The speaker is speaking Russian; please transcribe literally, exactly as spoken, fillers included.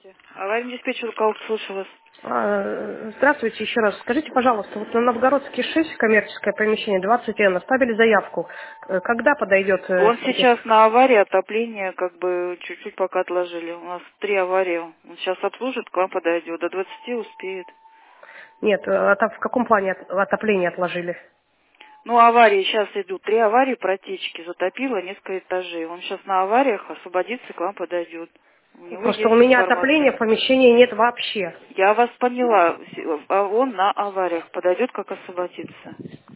Аварийный диспетчер Лукалк, слушаю вас. А, Здравствуйте еще раз. Скажите, пожалуйста, вот на Новгородский шесть, коммерческое помещение, двадцать Н, оставили заявку. Э, Когда подойдет э, Он тех- сейчас на аварии, отопление как бы чуть-чуть пока отложили. У нас три аварии. Он сейчас обслужит, к вам подойдет. До двадцати успеет. Нет, э, а там в каком плане от- отопление отложили? Ну, аварии сейчас идут. Три аварии, протечки. Затопило несколько этажей. Он сейчас на авариях освободится, к вам подойдет. У него Просто у есть меня отопления информация. в помещении нет вообще. Я вас поняла. А он на авариях подойдет, как освободится.